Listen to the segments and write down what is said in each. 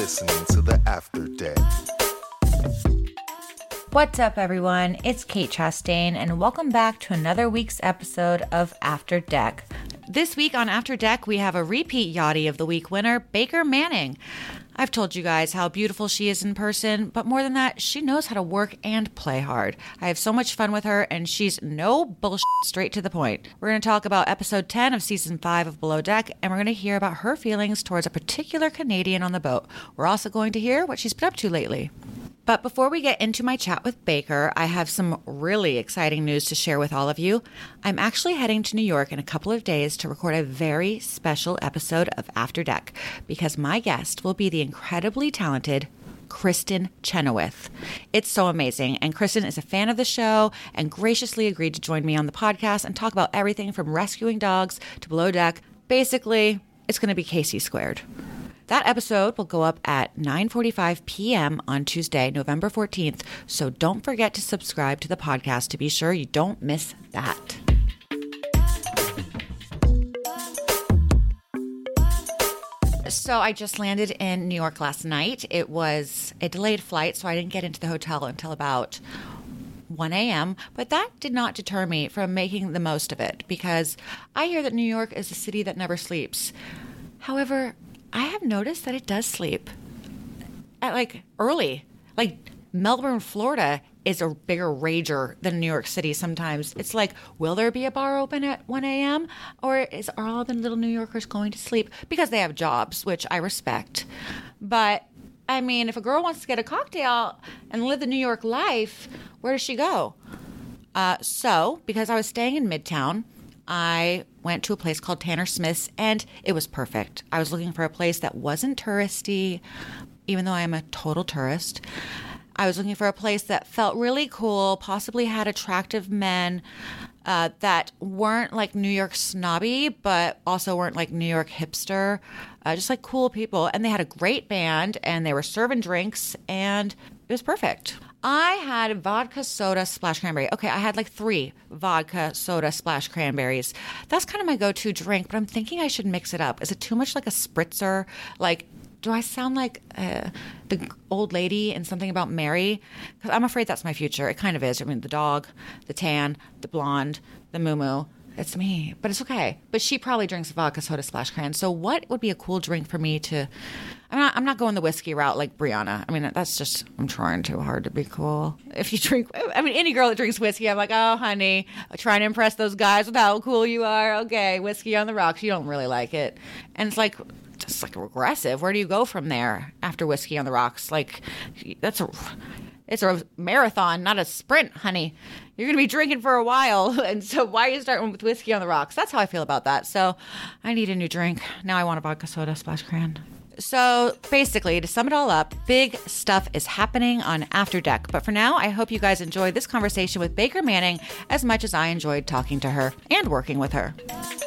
listening to the After Deck. What's up, everyone? It's Kate Chastain, and welcome back to another week's episode of After Deck. This week on After Deck, we have a repeat Yachty of the Week winner, Baker Manning. I've told you guys how beautiful she is in person, but more than that, she knows how to work and play hard. I have so much fun with her, and she's no bullshit, straight to the point. We're going to talk about episode 10 of season 5 of Below Deck, and we're going to hear about her feelings towards a particular Canadian on the boat. We're also going to hear what she's been up to lately. But before we get into my chat with Baker, I have some really exciting news to share with all of you. I'm actually heading to New York in a couple of days to record a very special episode of After Deck because my guest will be the incredibly talented Kristin Chenoweth. It's so amazing, and Kristin is a fan of the show and graciously agreed to join me on the podcast and talk about everything from rescuing dogs to Below Deck. Basically, it's going to be Casey squared. That episode will go up at 9:45 p.m. on Tuesday, November 14th, so don't forget to subscribe to the podcast to be sure you don't miss that. So I just landed in New York last night. It was a delayed flight, so I didn't get into the hotel until about 1 a.m., but that did not deter me from making the most of it because I hear that New York is a city that never sleeps. However, I have noticed that it does sleep at early. Melbourne, Florida is a bigger rager than New York City sometimes. It's like, will there be a bar open at 1 a.m.? Or are all the little New Yorkers going to sleep? Because they have jobs, which I respect. But, I mean, if a girl wants to get a cocktail and live the New York life, where does she go? So, because I was staying in Midtown, I went to a place called Tanner Smith's, and it was perfect. I was looking for a place that wasn't touristy, even though I am a total tourist. I was looking for a place that felt really cool, possibly had attractive men that weren't like New York snobby, but also weren't like New York hipster, just like cool people. And they had a great band, and they were serving drinks, and it was perfect. I had vodka soda splash cranberry. Okay, I had 3 vodka soda splash cranberries. That's kind of my go-to drink, but I'm thinking I should mix it up. Is it too much like a spritzer? Do I sound like the old lady in Something About Mary? Because I'm afraid that's my future. It kind of is. I mean, the dog, the tan, the blonde, the moo-moo. It's me, but it's okay. But she probably drinks vodka soda splash cran. So what would be a cool drink for me to... I'm not going the whiskey route like Brianna. I mean, that's just... I'm trying too hard to be cool. If you drink... I mean, any girl that drinks whiskey, I'm like, oh, honey, I'm trying to impress those guys with how cool you are. Okay, whiskey on the rocks. You don't really like it. And it's just regressive. Where do you go from there after whiskey on the rocks? It's a marathon, not a sprint, honey. You're going to be drinking for a while. And so why are you starting with whiskey on the rocks? That's how I feel about that. So I need a new drink. Now I want a vodka soda splash cran. So basically, to sum it all up, big stuff is happening on After Deck. But for now, I hope you guys enjoyed this conversation with Baker Manning as much as I enjoyed talking to her and working with her.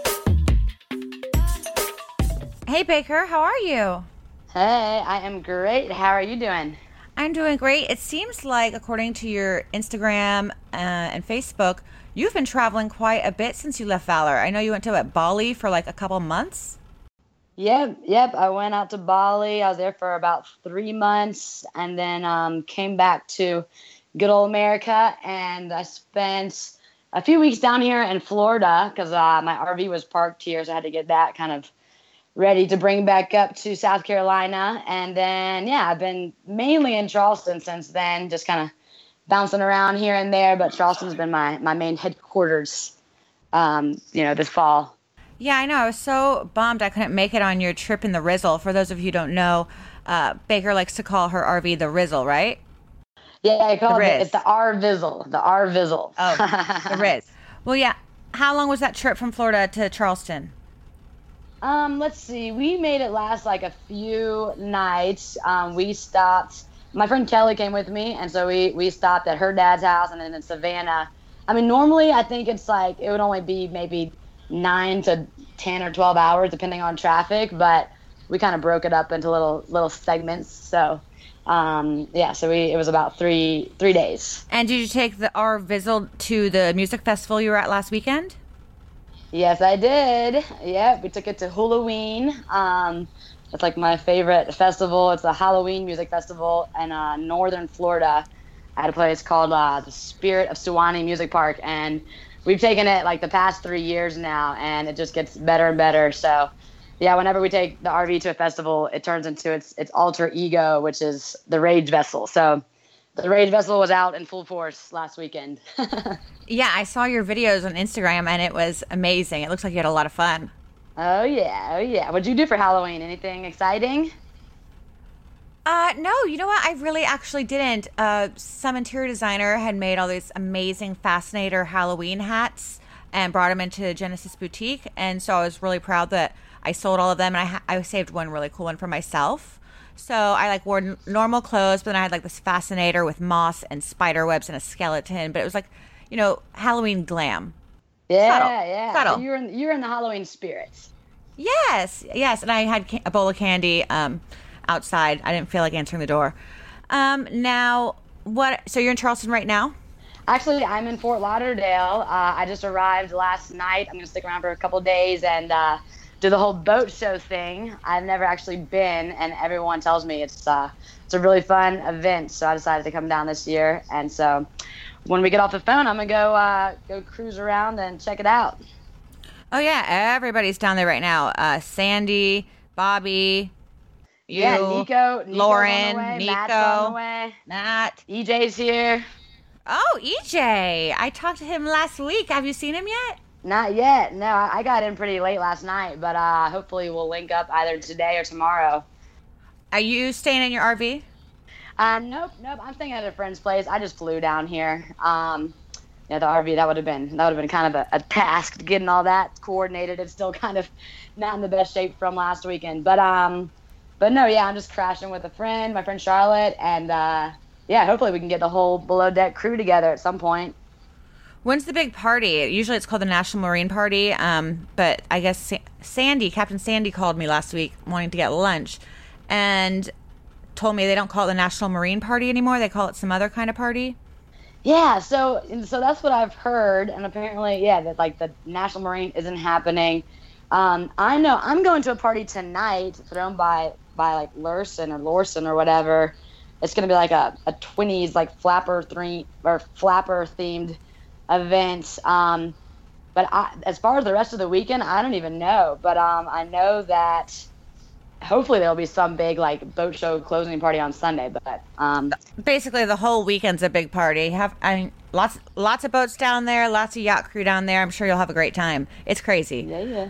Hey, Baker, how are you? Hey, I am great. How are you doing? I'm doing great. It seems like, according to your Instagram and Facebook, you've been traveling quite a bit since you left Valor. I know you went to Bali for a couple months. Yep. I went out to Bali. I was there for about 3 months and then came back to good old America. And I spent a few weeks down here in Florida because my RV was parked here, so I had to get that kind of ready to bring back up to South Carolina. And then, I've been mainly in Charleston since then, just kind of bouncing around here and there. But Charleston's been my main headquarters, this fall. Yeah, I know. I was so bummed I couldn't make it on your trip in the Rizzle. For those of you who don't know, Baker likes to call her RV the Rizzle, right? Yeah, I call it's the R-Vizzle. The R-Vizzle. Oh, the Riz. Well, yeah. How long was that trip from Florida to Charleston? Let's see. We made it last a few nights. We stopped. My friend Kelly came with me, and so we stopped at her dad's house and then in Savannah. I mean, normally I think it's it would only be maybe 9 to 10 or 12 hours depending on traffic, but we kind of broke it up into little segments. So, it was about three days. And did you take the R-Vizzle to the music festival you were at last weekend? Yes, I did. Yeah, we took it to Halloween. It's like my favorite festival. It's a Halloween music festival in northern Florida at a place called the Spirit of Suwannee Music Park. And we've taken it like the past 3 years now, and it just gets better and better. So, yeah, whenever we take the RV to a festival, it turns into its alter ego, which is the Rage Vessel. So the Rage Vessel was out in full force last weekend. Yeah, I saw your videos on Instagram, and it was amazing. It looks like you had a lot of fun. Oh, yeah. Oh, yeah. What'd you do for Halloween? Anything exciting? No, you know what? I really actually didn't. Some interior designer had made all these amazing Fascinator Halloween hats and brought them into Genesis Boutique. And so I was really proud that I sold all of them. And I saved one really cool one for myself. So I like wore normal clothes, but then I had like this Fascinator with moss and spider webs and a skeleton. But it was like, Halloween glam. Yeah, Subtle. yeah. Subtle. So you're in the Halloween spirits. Yes. And I had a bowl of candy outside. I didn't feel like answering the door. Now, what? So you're in Charleston right now? Actually, I'm in Fort Lauderdale. I just arrived last night. I'm going to stick around for a couple of days and do the whole boat show thing. I've never actually been, and everyone tells me it's a really fun event. So I decided to come down this year. And so when we get off the phone, I'm going to go cruise around and check it out. Oh, yeah. Everybody's down there right now. Sandy, Bobby, you, Nico's Lauren, on the way, Nico, Matt's on the way. Matt. EJ's here. Oh, EJ. I talked to him last week. Have you seen him yet? Not yet. No, I got in pretty late last night, but hopefully we'll link up either today or tomorrow. Are you staying in your RV? Nope. I'm staying at a friend's place. I just flew down here. The RV, that would have been kind of a task getting all that coordinated. It's still kind of not in the best shape from last weekend, but no, yeah, I'm just crashing with a friend, my friend Charlotte, and hopefully we can get the whole Below Deck crew together at some point. When's the big party? Usually it's called the National Marine Party, but I guess Captain Sandy called me last week wanting to get lunch and told me they don't call it the National Marine Party anymore. They call it some other kind of party. Yeah, so that's what I've heard, and apparently, that like the National Marine isn't happening. I know I'm going to a party tonight thrown by like Lursen or whatever. It's gonna be like a 20s like flapper themed event. But as far as the rest of the weekend, I don't even know. But I know that hopefully there'll be some big like boat show closing party on Sunday. But basically the whole weekend's a big party. Lots of boats down there, lots of yacht crew down there. I'm sure you'll have a great time. It's crazy. Yeah.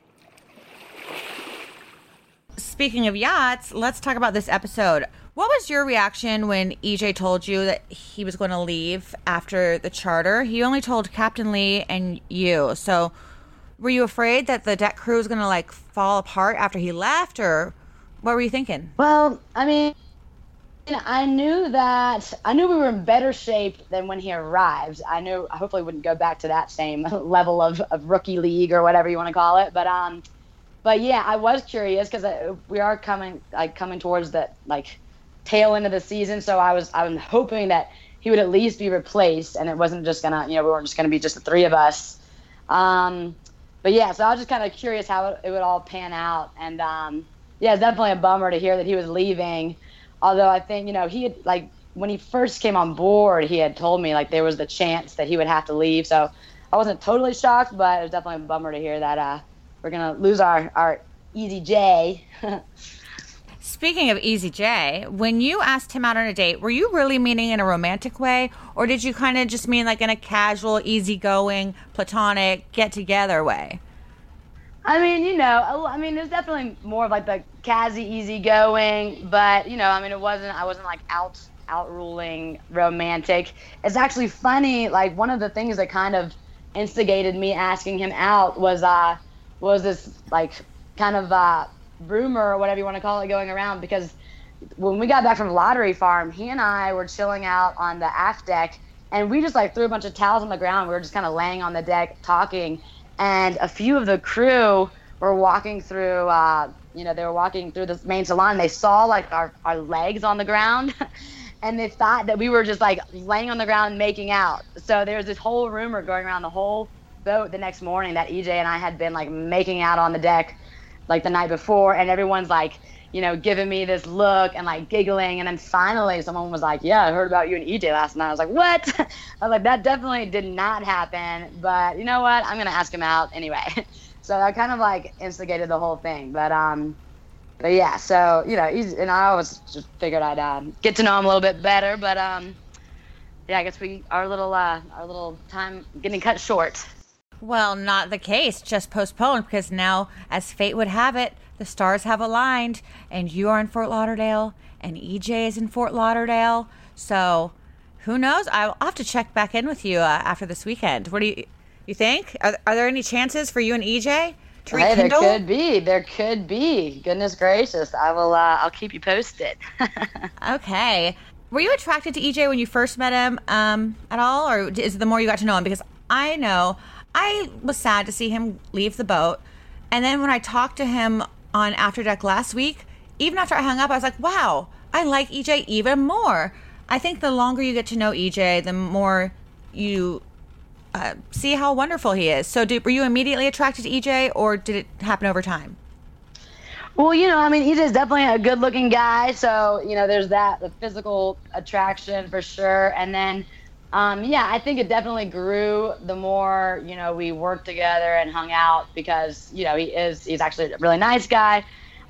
Speaking of yachts, let's talk about this episode. What was your reaction when EJ told you that he was going to leave after the charter? He only told Captain Lee and you. So were you afraid that the deck crew was going to like fall apart after he left, or what were you thinking? Well, I mean, I knew we were in better shape than when he arrived. I knew I hopefully wouldn't go back to that same level of rookie league or whatever you want to call it. But yeah, I was curious because we are coming towards the like tail end of the season. So I was hoping that he would at least be replaced, and it wasn't just gonna, we weren't just gonna be just the three of us. But yeah, so I was just kind of curious how it would all pan out, and it's definitely a bummer to hear that he was leaving. Although I think he had like when he first came on board, he had told me like there was the chance that he would have to leave. So I wasn't totally shocked, but it was definitely a bummer to hear that we're gonna lose our Easy J. Speaking of Easy J, when you asked him out on a date, were you really meaning in a romantic way, or did you kind of just mean like in a casual, easygoing, platonic, get-together way? I mean, there's definitely more of like the casual, easygoing, but I wasn't like out-ruling romantic. It's actually funny, like one of the things that kind of instigated me asking him out was this like kind of rumor or whatever you want to call it going around, because when we got back from Lottery Farm, he and I were chilling out on the aft deck, and we just like threw a bunch of towels on the ground. We were just kind of laying on the deck talking, and a few of the crew were walking through they were walking through the main salon. They saw like our legs on the ground and they thought that we were just like laying on the ground making out. So there was this whole rumor going around the whole boat the next morning that EJ and I had been like making out on the deck like the night before, and everyone's like, giving me this look and like giggling. And then finally someone was like, yeah, I heard about you and EJ last night. I was like, what? I was like, that definitely did not happen. But you know what? I'm going to ask him out anyway. So that kind of like instigated the whole thing. But yeah, so, and I always just figured I'd get to know him a little bit better. But yeah, I guess our little time getting cut short. Well, not the case, just postponed, because now, as fate would have it, the stars have aligned, and you are in Fort Lauderdale, and EJ is in Fort Lauderdale. So, who knows? I'll have to check back in with you after this weekend. What do you think? Are there any chances for you and EJ to rekindle? There could be. Goodness gracious, I will. I'll keep you posted. Okay. Were you attracted to EJ when you first met him at all, or is it the more you got to know him? Because I know I was sad to see him leave the boat. And then when I talked to him on After Deck last week, even after I hung up, I was like, wow, I like EJ even more. I think the longer you get to know EJ, the more you see how wonderful he is. So were you immediately attracted to EJ, or did it happen over time? Well, EJ's definitely a good-looking guy. So, there's the physical attraction for sure. And then, I think it definitely grew the more, we worked together and hung out because, he's actually a really nice guy.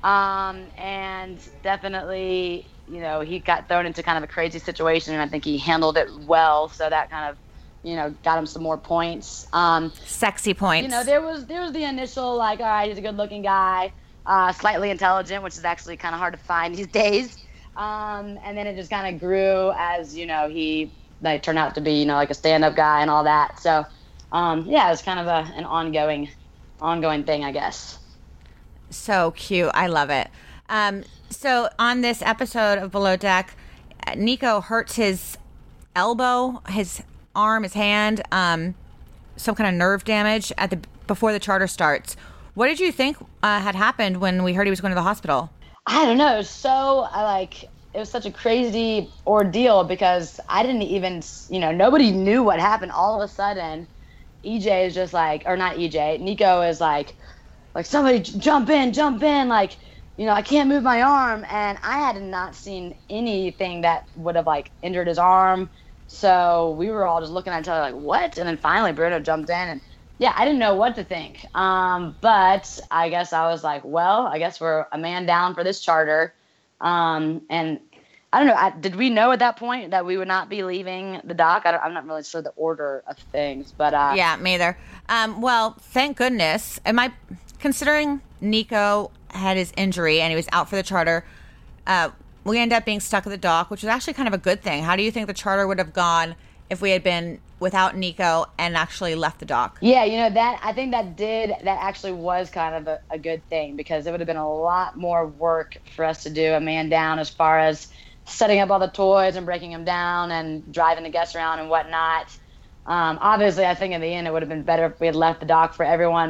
And definitely, he got thrown into kind of a crazy situation, and I think he handled it well. So that kind of, got him some more points. Sexy points. There was the initial, like, all right, he's a good-looking guy, slightly intelligent, which is actually kind of hard to find these days. And then it just kind of grew as, he turned out to be, like a stand-up guy and all that. So, it was kind of an ongoing thing, I guess. So cute. I love it. So on this episode of Below Deck, Nico hurts his elbow, his arm, his hand, some kind of nerve damage before the charter starts. What did you think had happened when we heard he was going to the hospital? I don't know. It was it was such a crazy ordeal because I didn't even, nobody knew what happened. All of a sudden, EJ is just like, or not EJ, Nico is like somebody jump in, like, I can't move my arm. And I had not seen anything that would have like injured his arm. So we were all just looking at each other like, what? And then finally Bruno jumped in, and yeah, I didn't know what to think. But I guess I was like, well, I guess we're a man down for this charter. And I don't know. Did we know at that point that we would not be leaving the dock? I'm not really sure the order of things, but yeah, me either. Well, thank goodness. Considering Nico had his injury and he was out for the charter, we ended up being stuck at the dock, which was actually kind of a good thing. How do you think the charter would have gone if we had been without Nico and actually left the dock? Yeah, I think that actually was kind of a good thing, because it would have been a lot more work for us to do a man down as far as setting up all the toys and breaking them down and driving the guests around and whatnot. Obviously, I think in the end it would have been better if we had left the dock for everyone,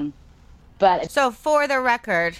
but so for the record,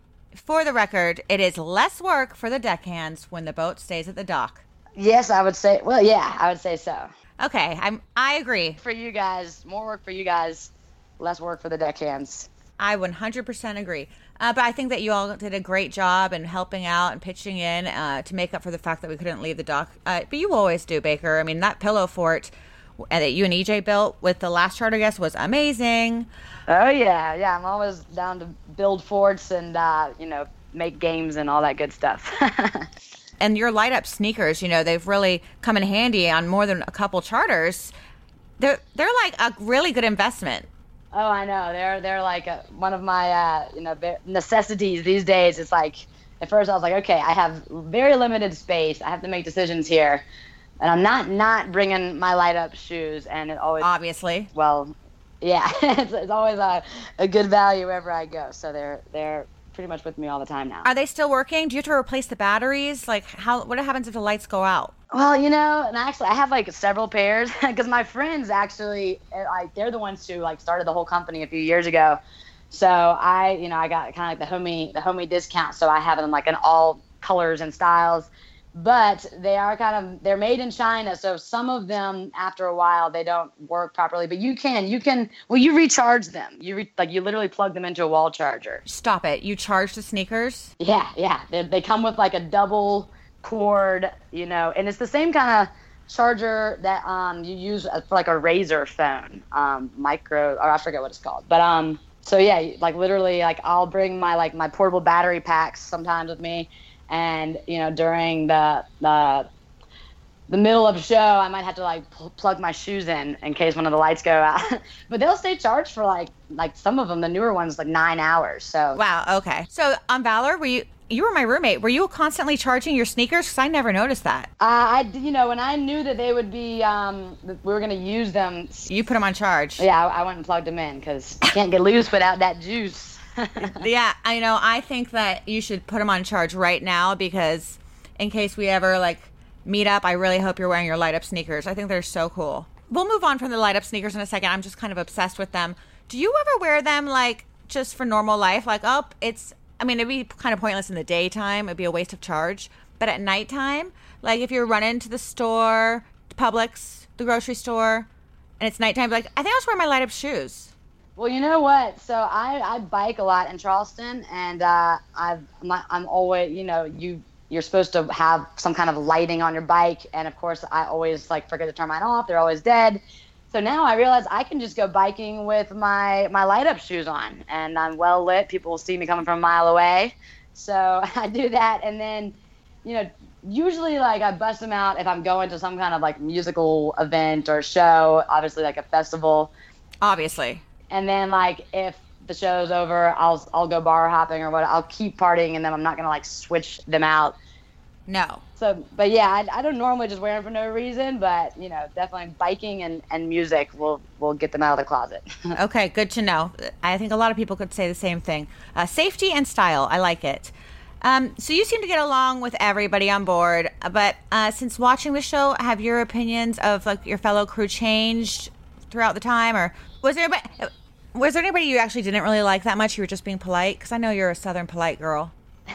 it is less work for the deckhands when the boat stays at the dock. Yes, I would say. Well, yeah, I would say so. Okay, I agree. For you guys, more work for you guys, less work for the deckhands. I 100% agree. But I think that you all did a great job in helping out and pitching in to make up for the fact that we couldn't leave the dock. But you always do, Baker. I mean, that pillow fort that you and EJ built with the last charter guest was amazing. Oh, yeah. I'm always down to build forts and, make games and all that good stuff. And your light-up sneakers, they've really come in handy on more than a couple charters. They're like a really good investment. Oh, I know. They're like one of my necessities these days. It's like, at first I was like, okay, I have very limited space. I have to make decisions here, and I'm not bringing my light-up shoes. And it always, obviously, well, yeah, it's always a good value wherever I go. So they're pretty much with me all the time now. Are they still working? Do you have to replace the batteries? Like, what happens if the lights go out? Well, and actually I have like several pairs because my friends actually, like, they're the ones who like started the whole company a few years ago. So I got kind of like the homie discount. So I have them like in all colors and styles. but they're made in China. So some of them, after a while, they don't work properly. But you recharge them. You literally plug them into a wall charger. Stop it. You charge the sneakers? Yeah, yeah. They come with like a double cord, and it's the same kind of charger that you use for like a Razr phone, or I forget what it's called. But so yeah, like literally, like I'll bring my portable battery packs sometimes with me, and during the middle of the show, I might have to like plug my shoes in case one of the lights go out. But they'll stay charged for like some of them, the newer ones, like 9 hours. So wow, okay. So on Valor, you were my roommate. Were you constantly charging your sneakers? Because I never noticed that. When I knew that they would be, we were going to use them. You put them on charge. Yeah, I went and plugged them in because you can't get loose without that juice. Yeah, I know. I think that you should put them on charge right now because in case we ever like meet up, I really hope you're wearing your light up sneakers. I think they're so cool. We'll move on from the light up sneakers in a second. I'm just kind of obsessed with them. Do you ever wear them like just for normal life? Like, it'd be kind of pointless in the daytime. It'd be a waste of charge. But at nighttime, like if you're running to the store, Publix, the grocery store, and it's nighttime, like I think I'll just wear my light up shoes. Well, you know what? So I bike a lot in Charleston, and I'm always, you're supposed to have some kind of lighting on your bike, and of course I always like forget to turn mine off. They're always dead. So now I realize I can just go biking with my light up shoes on, and I'm well lit. People will see me coming from a mile away. So I do that, and then, usually like I bust them out if I'm going to some kind of like musical event or show, obviously like a festival. Obviously. And then like if the show's over, I'll go bar hopping or what. I'll keep partying, and then I'm not gonna like switch them out. No. So, but yeah, I don't normally just wear them for no reason, but definitely biking and music will get them out of the closet. Okay, good to know. I think a lot of people could say the same thing. Safety and style, I like it. So you seem to get along with everybody on board, but since watching the show, have your opinions of like your fellow crew changed throughout the time, or was there anybody you actually didn't really like that much? You were just being polite? Because I know you're a Southern polite girl.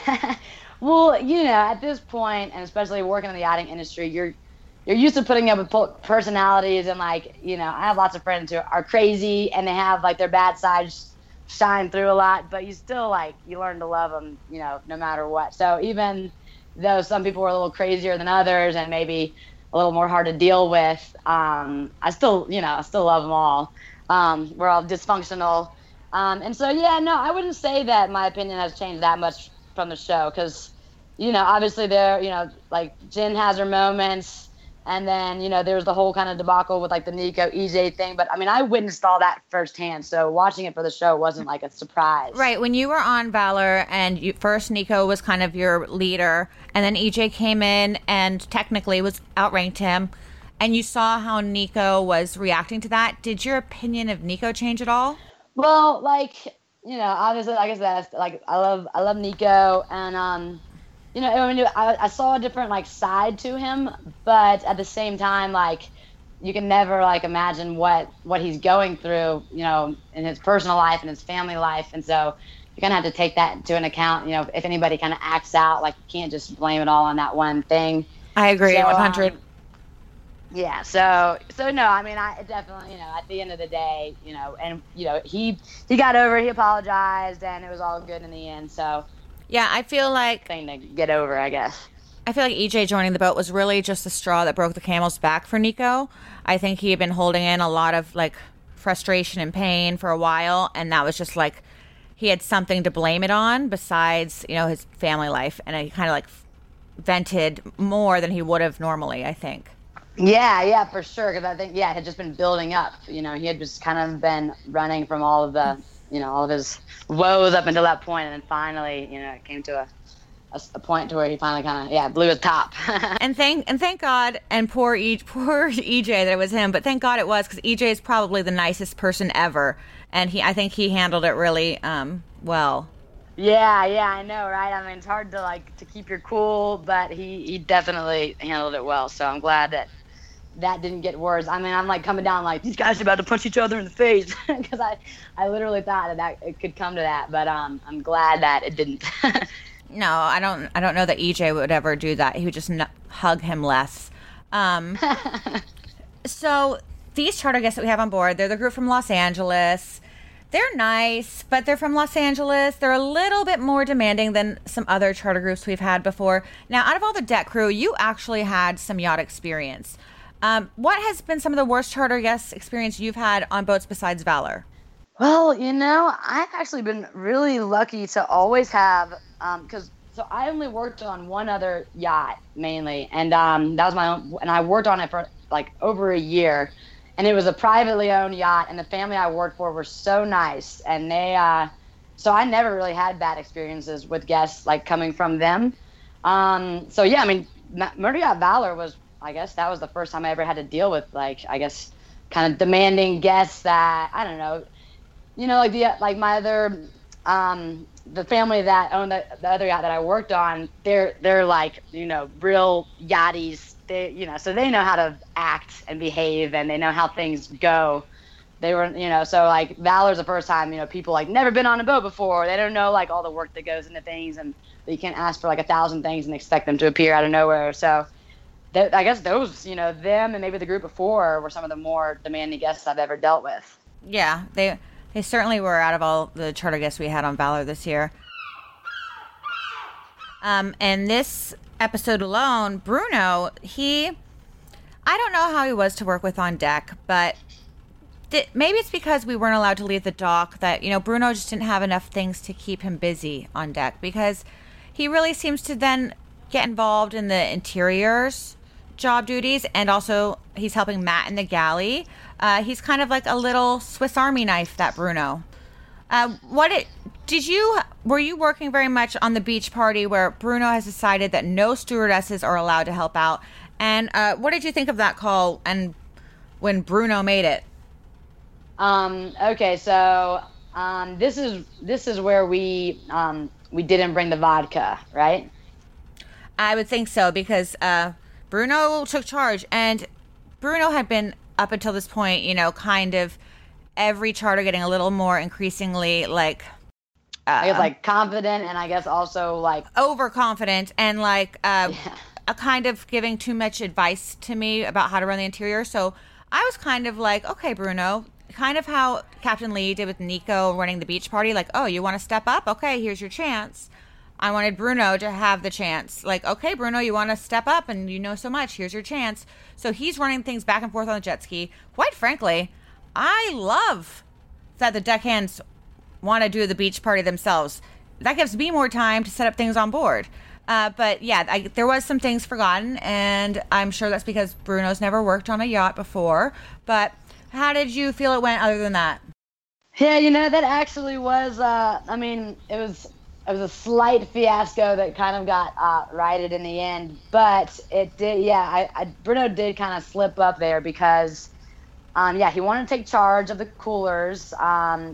Well, at this point, and especially working in the yachting industry, you're used to putting up with personalities, and like, I have lots of friends who are crazy and they have like their bad sides shine through a lot, but you still you learn to love them, no matter what. So even though some people were a little crazier than others and maybe a little more hard to deal with, I still love them all. We're all dysfunctional. And so, yeah, no, I wouldn't say that my opinion has changed that much from the show because, obviously there, like Jen has her moments, and then, there's the whole kind of debacle with like the Nico EJ thing. But I mean, I witnessed all that firsthand. So watching it for the show wasn't like a surprise. Right. When you were on Valor and first Nico was kind of your leader, and then EJ came in and technically outranked him, and you saw how Nico was reacting to that. Did your opinion of Nico change at all? Well, obviously, like I said, like I love Nico, and I saw a different side to him, but at the same time, you can never imagine what he's going through, in his personal life and his family life, and so you're gonna have to take that into an account. If anybody kind of acts out, you can't just blame it all on that one thing. I agree, 100. Yeah, so no, I mean, I definitely, at the end of the day, and he got over, he apologized, and it was all good in the end. So yeah, I feel like thing to get over, I guess. I feel like EJ joining the boat was really just the straw that broke the camel's back for Nico. I think he had been holding in a lot of frustration and pain for a while, and that was just he had something to blame it on besides his family life, and he kind of vented more than he would have normally, I think. Yeah, for sure. Because I think, it had just been building up. He had just kind of been running from all of the, all of his woes up until that point, and then finally, it came to a point to where he finally kind of, blew his top. and thank God, and poor EJ that it was him, but thank God it was, because EJ is probably the nicest person ever, and I think he handled it really well. Yeah, I know, right? I mean, it's hard to keep your cool, but he definitely handled it well. So I'm glad that didn't get worse. I mean, I'm coming down these guys are about to punch each other in the face, because I literally thought that it could come to that, but I'm glad that it didn't. No, I don't know that EJ would ever do that. He would just hug him less. So these charter guests that we have on board, they're the group from Los Angeles. They're nice, but they're from Los Angeles. They're a little bit more demanding than some other charter groups we've had before. Now, out of all the deck crew, you actually had some yacht experience. What has been some of the worst charter guest experience you've had on boats besides Valor? Well, I've actually been really lucky to always have, so I only worked on one other yacht mainly, and that was my own, and I worked on it for like over a year, and it was a privately owned yacht, and the family I worked for were so nice, and so I never really had bad experiences with guests like coming from them. So yeah, I mean, Murder Yacht Valor was, I guess that was the first time I ever had to deal with like, I guess, kind of demanding guests that, I don't know, like my other, the family that owned the other yacht that I worked on, they're like, real yachties. So they know how to act and behave, and they know how things go. They were, so like Valor's the first time, people like never been on a boat before. They don't know like all the work that goes into things, and you can't ask for like 1,000 things and expect them to appear out of nowhere. So I guess those, them and maybe the group before were some of the more demanding guests I've ever dealt with. Yeah, they certainly were out of all the charter guests we had on Valor this year. And this episode alone, Bruno, I don't know how he was to work with on deck, but maybe it's because we weren't allowed to leave the dock that, Bruno just didn't have enough things to keep him busy on deck, because he really seems to then get involved in the interiors job duties, and also he's helping Matt in the galley. He's kind of like a little Swiss Army knife, that Bruno. Were you working very much on the beach party where Bruno has decided that no stewardesses are allowed to help out? And what did you think of that call and when Bruno made it? Okay, so this is where we didn't bring the vodka, right? I would think so, because Bruno took charge, and Bruno had been up until this point, kind of every charter getting a little more increasingly like I guess like confident, and I guess also like overconfident, and like a kind of giving too much advice to me about how to run the interior. So I was kind of like, okay, Bruno, kind of how Captain Lee did with Nico running the beach party. Like, oh, you want to step up? Okay, here's your chance. I wanted Bruno to have the chance. Like, okay, Bruno, you want to step up, and you know so much. Here's your chance. So he's running things back and forth on the jet ski. Quite frankly, I love that the deckhands want to do the beach party themselves. That gives me more time to set up things on board. But yeah, there was some things forgotten, and I'm sure that's because Bruno's never worked on a yacht before. But how did you feel it went other than that? Yeah, that actually was, it was a slight fiasco that kind of got righted in the end. But it did, Bruno did kind of slip up there because, he wanted to take charge of the coolers, and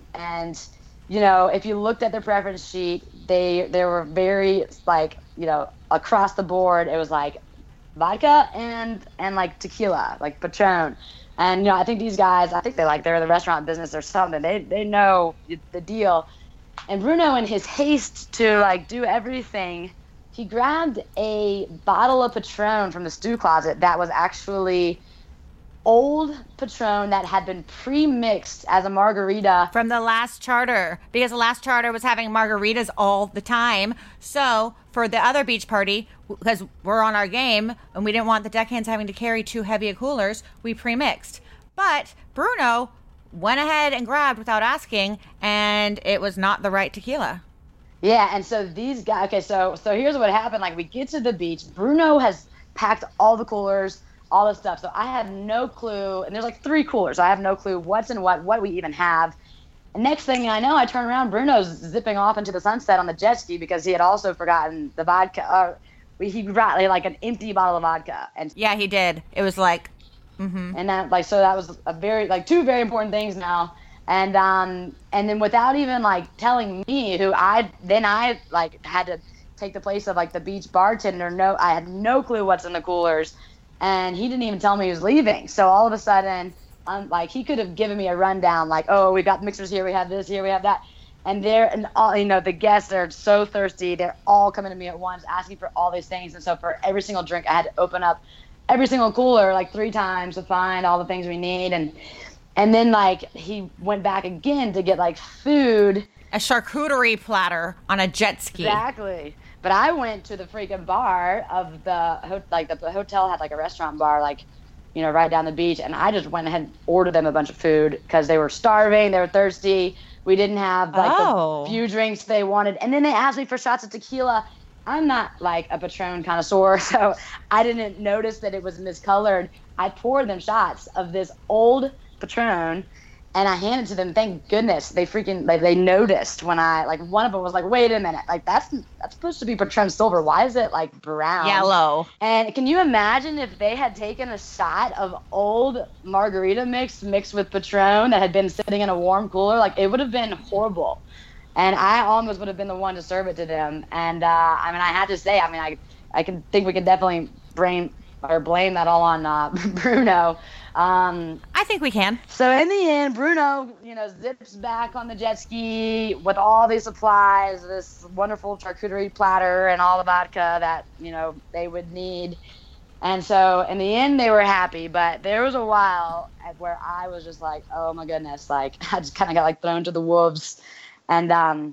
if you looked at their preference sheet, they were very like, across the board, it was like vodka and like tequila, like Patron. And, I think these guys, they're in the restaurant business or something. They know the deal. And Bruno, in his haste to like do everything, he grabbed a bottle of Patron from the stew closet that was actually old Patron that had been pre-mixed as a margarita from the last charter, because the last charter was having margaritas all the time. So for the other beach party, because we're on our game and we didn't want the deckhands having to carry too heavy of coolers, we pre-mixed. But Bruno went ahead and grabbed without asking, and it was not the right tequila. Yeah, and so these guys, okay, so here's what happened. Like, we get to the beach, Bruno has packed all the coolers, all this stuff. So I have no clue, and there's like 3 coolers. So I have no clue what's in what we even have. And next thing I know, I turn around, Bruno's zipping off into the sunset on the jet ski because he had also forgotten the vodka. He brought like an empty bottle of vodka. And yeah, he did. It was like, and that so that was a very 2 very important things now. And then without even like telling me, who I like had to take the place of like the beach bartender. No, I had no clue what's in the coolers. And he didn't even tell me he was leaving. So all of a sudden, like, he could have given me a rundown, like, oh, we got mixers here, we have this here, we have that. And and all, the guests are so thirsty. They're all coming to me at once, asking for all these things. And so for every single drink, I had to open up every single cooler like 3 times to find all the things we need. And then like he went back again to get like food. A charcuterie platter on a jet ski. Exactly. But I went to the freaking bar of the hotel had like a restaurant bar, like, right down the beach. And I just went ahead and ordered them a bunch of food because they were starving. They were thirsty. We didn't have like the few drinks they wanted. And then they asked me for shots of tequila. I'm not like a Patron connoisseur, so I didn't notice that it was miscolored. I poured them shots of this old Patron, and I handed it to them. Thank goodness they they noticed when one of them was like, "Wait a minute, like that's supposed to be Patron silver. Why is it like brown, yellow?" And can you imagine if they had taken a shot of old margarita mixed with Patron that had been sitting in a warm cooler? Like it would have been horrible. And I almost would have been the one to serve it to them. And I had to say, I can think we can definitely blame that all on Bruno. I think we can. So in the end, Bruno, zips back on the jet ski with all these supplies, this wonderful charcuterie platter and all the vodka that, they would need. And so in the end, they were happy. But there was a while where I was just like, oh my goodness, like I just kind of got like thrown to the wolves. And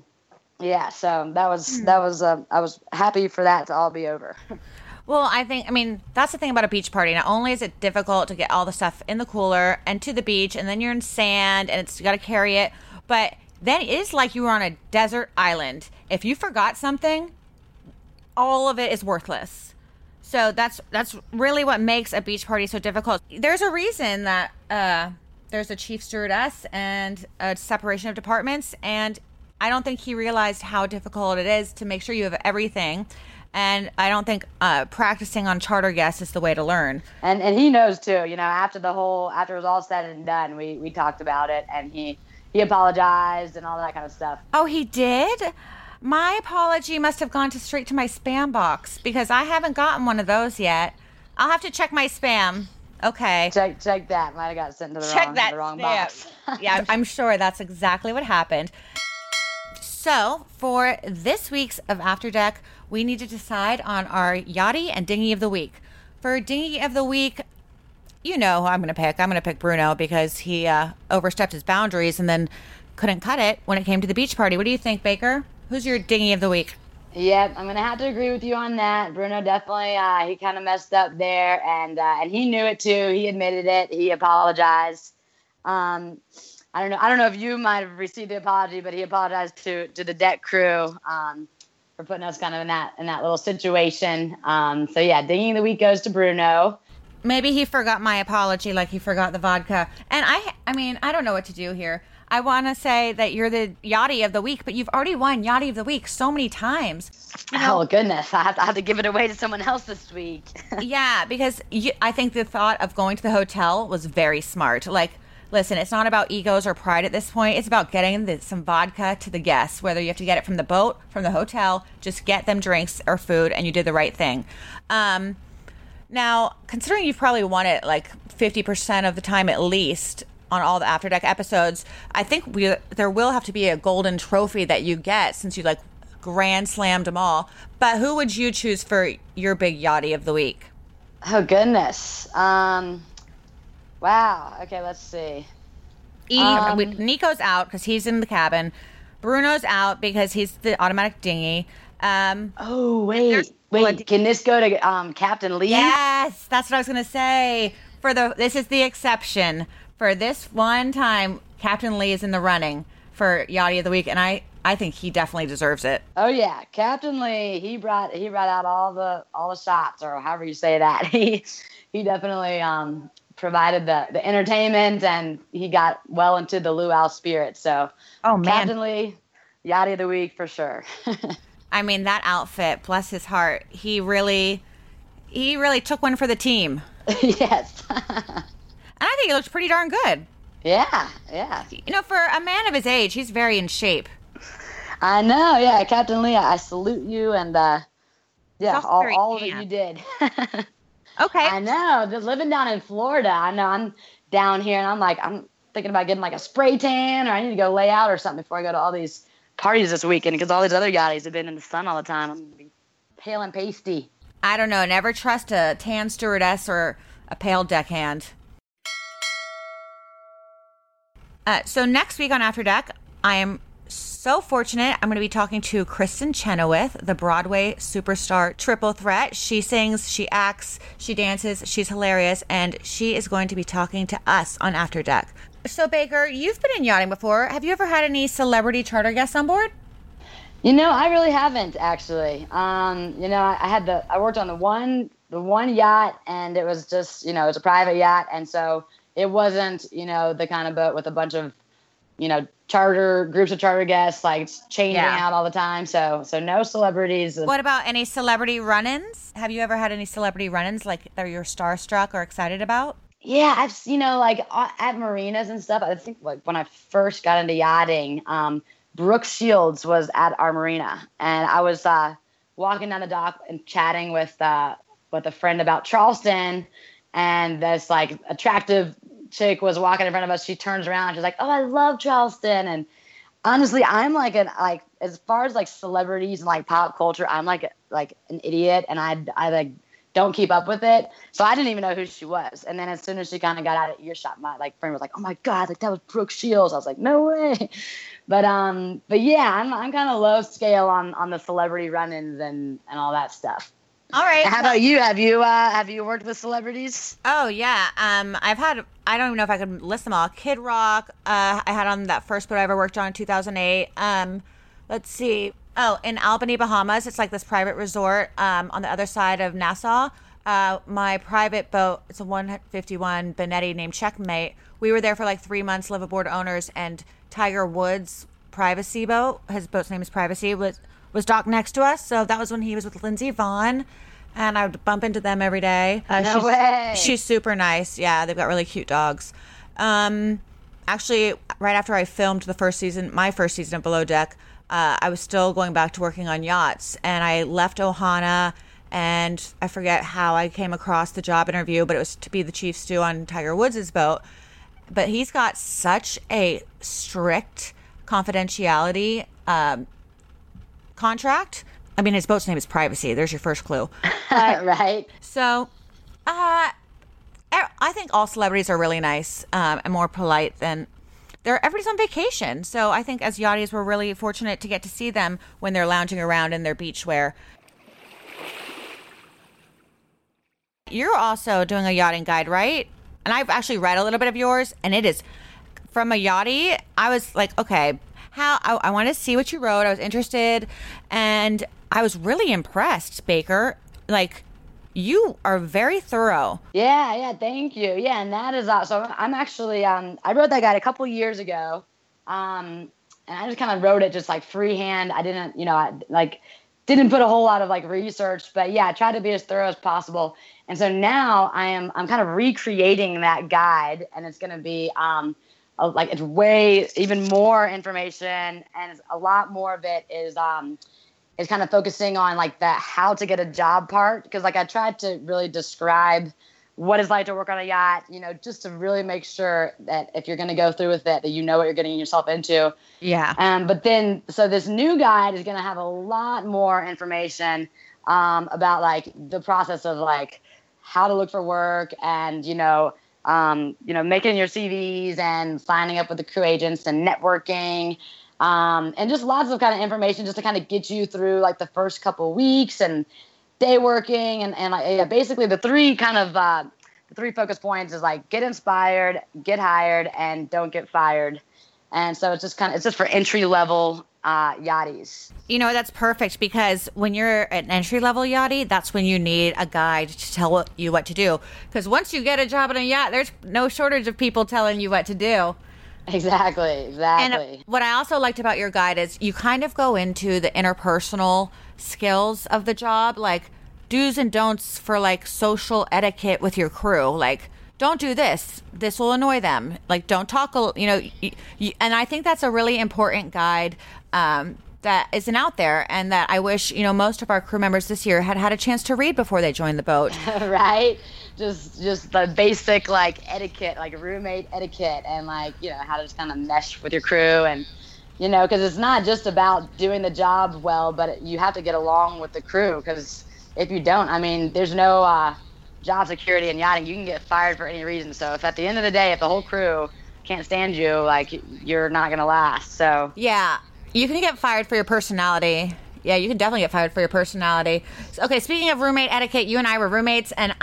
so that was I was happy for that to all be over. Well, that's the thing about a beach party. Not only is it difficult to get all the stuff in the cooler and to the beach, and then you're in sand and you got to carry it, but then it is like you were on a desert island. If you forgot something, all of it is worthless. So that's really what makes a beach party so difficult. There's a reason that there's a chief stewardess and a separation of departments, and I don't think he realized how difficult it is to make sure you have everything. And I don't think practicing on charter guests is the way to learn. And he knows too. After it was all said and done, we talked about it, and he apologized and all that kind of stuff. Oh, he did? My apology must have gone straight to my spam box because I haven't gotten one of those yet. I'll have to check my spam. Okay. Check that. Might have got sent to the wrong box. Yeah, I'm sure that's exactly what happened. So for this week's of After Deck, we need to decide on our yachty and dinghy of the week. For dinghy of the week, who I'm going to pick. I'm going to pick Bruno because he overstepped his boundaries and then couldn't cut it when it came to the beach party. What do you think, Baker? Who's your dinghy of the week? Yep, I'm going to have to agree with you on that. Bruno definitely, he kind of messed up there, and he knew it too. He admitted it. He apologized. I don't know if you might have received the apology, but he apologized to the deck crew for putting us kind of in that little situation. So yeah, dinghy of the week goes to Bruno. Maybe he forgot my apology like he forgot the vodka. And I don't know what to do here. I want to say that you're the yachty of the week, but you've already won yachty of the week so many times. Oh, goodness. I have to give it away to someone else this week. Yeah, because I think the thought of going to the hotel was very smart. Like, listen, it's not about egos or pride at this point. It's about getting some vodka to the guests, whether you have to get it from the boat, from the hotel, just get them drinks or food, and you did the right thing. Now, considering you've probably won it like 50% of the time at least on all the After Deck episodes, I think there will have to be a golden trophy that you get since you like grand slammed them all. But who would you choose for your big yachty of the week? Oh, goodness. Wow. Okay, let's see. Nico's out because he's in the cabin. Bruno's out because he's the automatic dinghy. Wait. Can this go to Captain Lee? Yes, that's what I was going to say. This is the exception. For this one time, Captain Lee is in the running for Yachty of the Week, and I think he definitely deserves it. Oh yeah, Captain Lee. He brought out all the shots, or however you say that. He definitely provided the entertainment, and he got well into the luau spirit. So, Captain Lee, Yachty of the Week for sure. I mean, that outfit, bless his heart, he really took one for the team. Yes. And I think he looked pretty darn good. Yeah. For a man of his age, he's very in shape. I know, yeah. Captain Lee, I salute you, and all that you did. Okay. I know. Just living down in Florida, I know I'm down here, and I'm thinking about getting like a spray tan, or I need to go lay out or something before I go to all these parties this weekend because all these other yachties have been in the sun all the time. I'm gonna be pale and pasty. I don't know. Never trust a tan stewardess or a pale deckhand. So next week on After Deck, I am so fortunate. I'm going to be talking to Kristen Chenoweth, the Broadway superstar triple threat. She sings, she acts, she dances, she's hilarious, and she is going to be talking to us on After Deck. So Baker, you've been in yachting before. Have you ever had any celebrity charter guests on board? I really haven't actually. I worked on the one yacht, and it was just, it was a private yacht, and so it wasn't, the kind of boat with a bunch of, groups of charter guests like changing out all the time. So no celebrities. What about any celebrity run-ins? Have you ever had any celebrity run-ins like that you're starstruck or excited about? Yeah, I've at marinas and stuff. I think like when I first got into yachting, Brooke Shields was at our marina, and I was walking down the dock and chatting with a friend about Charleston, and this like attractive chick was walking in front of us. She turns around and she's like, "Oh, I love Charleston." And honestly, I'm like as far as like celebrities and like pop culture, I'm like an idiot, and I like don't keep up with it. So I didn't even know who she was. And then as soon as she kind of got out of earshot, my like friend was like, "Oh my God, like that was Brooke Shields." I was like, "No way." But yeah, I'm kind of low scale on the celebrity run-ins and all that stuff. All right. How about you? Have you worked with celebrities? Oh yeah. I've had, I don't even know if I could list them all. Kid Rock. I had on that first boat I ever worked on in 2008. Let's see. Oh, in Albany, Bahamas. It's like this private resort on the other side of Nassau. My private boat, it's a 151 Benetti named Checkmate. We were there for like 3 months, live aboard owners, and Tiger Woods' Privacy boat, his boat's name is Privacy, was docked next to us. So that was when he was with Lindsey Vonn, and I would bump into them every day. No way. She's super nice. Yeah, they've got really cute dogs. Actually, right after I filmed my first season of Below Deck, I was still going back to working on yachts, and I left Ohana, and I forget how I came across the job interview, but it was to be the chief stew on Tiger Woods' boat. But he's got such a strict confidentiality contract. I mean, his boat's name is Privacy. There's your first clue. Right. So, I think all celebrities are really nice and more polite than everybody's on vacation. So I think as yachties, we're really fortunate to get to see them when they're lounging around in their beachwear. You're also doing a yachting guide, right? And I've actually read a little bit of yours, and it is from a yachty. I was like, okay, I want to see what you wrote. I was interested, and I was really impressed, Baker. Like, you are very thorough. Yeah, thank you. Yeah, and that is so I'm actually I wrote that guide a couple years ago, and I just kind of wrote it just like freehand. I didn't, didn't put a whole lot of like research, but yeah, I tried to be as thorough as possible. And so now I'm kind of recreating that guide, and it's going to be it's way even more information, and a lot more of it is kind of focusing on like the how to get a job part, because like I tried to really describe what it's like to work on a yacht, just to really make sure that if you're going to go through with it, that you know what you're getting yourself into. Yeah. But then, so this new guide is going to have a lot more information about like the process of like how to look for work, and making your CVs and signing up with the crew agents and networking, and just lots of kind of information just to kind of get you through like the first couple weeks and day working, and basically the three focus points is like get inspired, get hired, and don't get fired. And so it's just for entry level yachties. That's perfect, because when you're an entry level yachty, that's when you need a guide to tell you what to do. Because once you get a job on a yacht, there's no shortage of people telling you what to do. Exactly. And what I also liked about your guide is you kind of go into the interpersonal skills of the job, like do's and don'ts for like social etiquette with your crew. Like, don't do this. This will annoy them. Like, don't talk, and I think that's a really important guide that isn't out there, and that I wish, most of our crew members this year had a chance to read before they joined the boat. Right? Just the basic, like, etiquette, like roommate etiquette, and, like, how to just kind of mesh with your crew, and because it's not just about doing the job well, but you have to get along with the crew, because if you don't, I mean, there's no job security in yachting. You can get fired for any reason. So if at the end of the day, if the whole crew can't stand you, like, you're not going to last. So yeah, you can get fired for your personality. Yeah, you can definitely get fired for your personality. Okay, speaking of roommate etiquette, you and I were roommates, and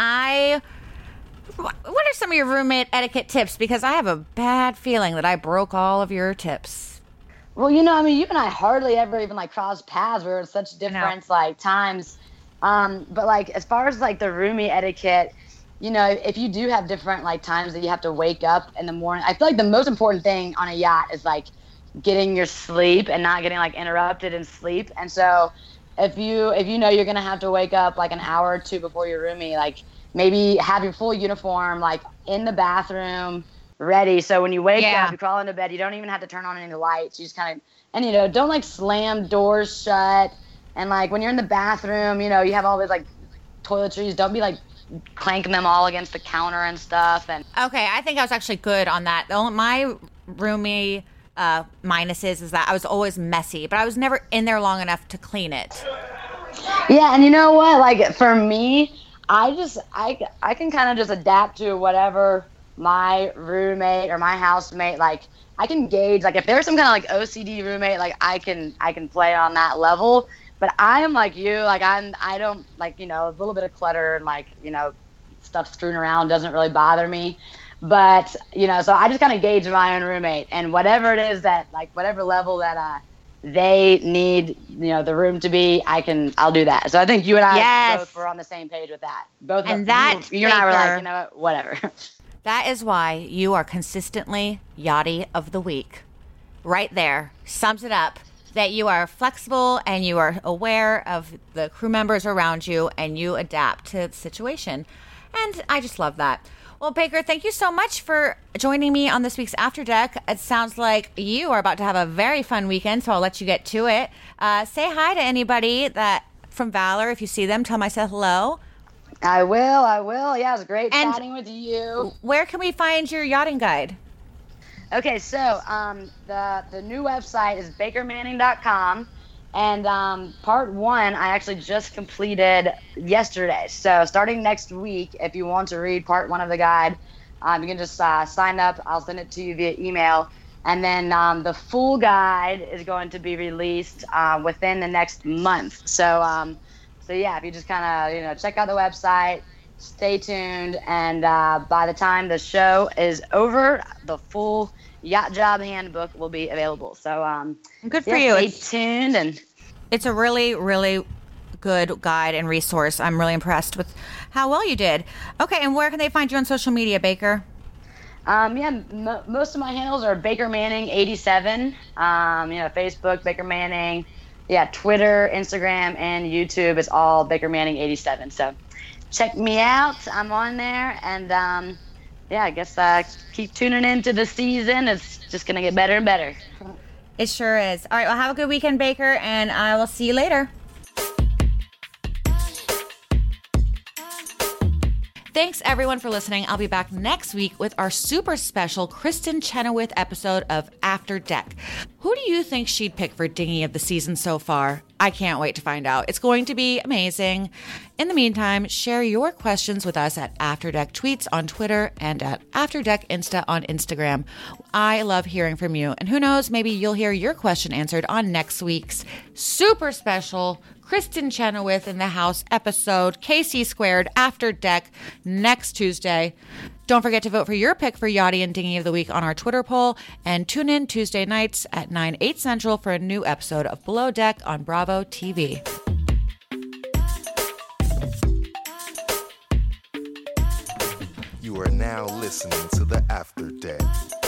what are some of your roommate etiquette tips? Because I have a bad feeling that I broke all of your tips. Well, you and I hardly ever even like crossed paths. We were in such different like times. But like as far as like the roomie etiquette, if you do have different like times that you have to wake up in the morning, I feel like the most important thing on a yacht is like getting your sleep and not getting like interrupted in sleep. And so if you know you're gonna have to wake up like an hour or two before your roomie, like maybe have your full uniform like in the bathroom ready. So when you wake up, you crawl into bed, you don't even have to turn on any lights. You just kind of, and don't like slam doors shut. And like when you're in the bathroom, you have all these like toiletries. Don't be like clanking them all against the counter and stuff. And okay, I think I was actually good on that. My roomie minuses is that I was always messy, but I was never in there long enough to clean it. Yeah, and you know what? Like for me, I can kind of just adapt to whatever my roommate or my housemate, like I can gauge, like if there's some kind of like OCD roommate, like I can play on that level. But I am like you, like I don't like, a little bit of clutter and like, stuff strewn around doesn't really bother me. But, so I just kind of gauge my own roommate, and whatever it is that like whatever level that they need, the room to be, I'll do that. So I think you and I both were on the same page with that. Both and of that you and I were like, whatever. That is why you are consistently Yachty of the Week. Right there sums it up. That you are flexible and you are aware of the crew members around you and you adapt to the situation. And I just love that. Well, Baker, thank you so much for joining me on this week's After Deck. It sounds like you are about to have a very fun weekend, so I'll let you get to it. Say hi to anybody from Valor. If you see them, tell them I said hello. I will. Yeah, it was great chatting with you. Where can we find your yachting guide? Okay, so the new website is bakermanning.com, and part 1 I actually just completed yesterday. So starting next week, if you want to read part 1 of the guide, you can just sign up. I'll send it to you via email, and then the full guide is going to be released within the next month. So yeah, if you just kind of check out the website. Stay tuned, and by the time the show is over, the full Yacht Job Handbook will be available. So good for you. Stay tuned, and it's a really, really good guide and resource. I'm really impressed with how well you did. Okay, and where can they find you on social media, Baker? Most of my handles are Baker Manning 87. Facebook Baker Manning. Yeah, Twitter, Instagram, and YouTube is all Baker Manning 87. So check me out. I'm on there, and I guess keep tuning into the season. It's just gonna get better and better. It sure is. All right, well, have a good weekend, Baker, and I will see you later. Thanks, everyone, for listening. I'll be back next week with our super special Kristin Chenoweth episode of After Deck. Who do you think she'd pick for dinghy of the season so far? I can't wait to find out. It's going to be amazing. In the meantime, share your questions with us at After Deck Tweets on Twitter and at After Deck Insta on Instagram. I love hearing from you. And who knows, maybe you'll hear your question answered on next week's super special Kristin Chenoweth in the House episode, KC Squared After Deck, next Tuesday. Don't forget to vote for your pick for Yachty and Dinghy of the Week on our Twitter poll, and tune in Tuesday nights at 9/8 Central for a new episode of Below Deck on Bravo TV. You are now listening to the After Deck.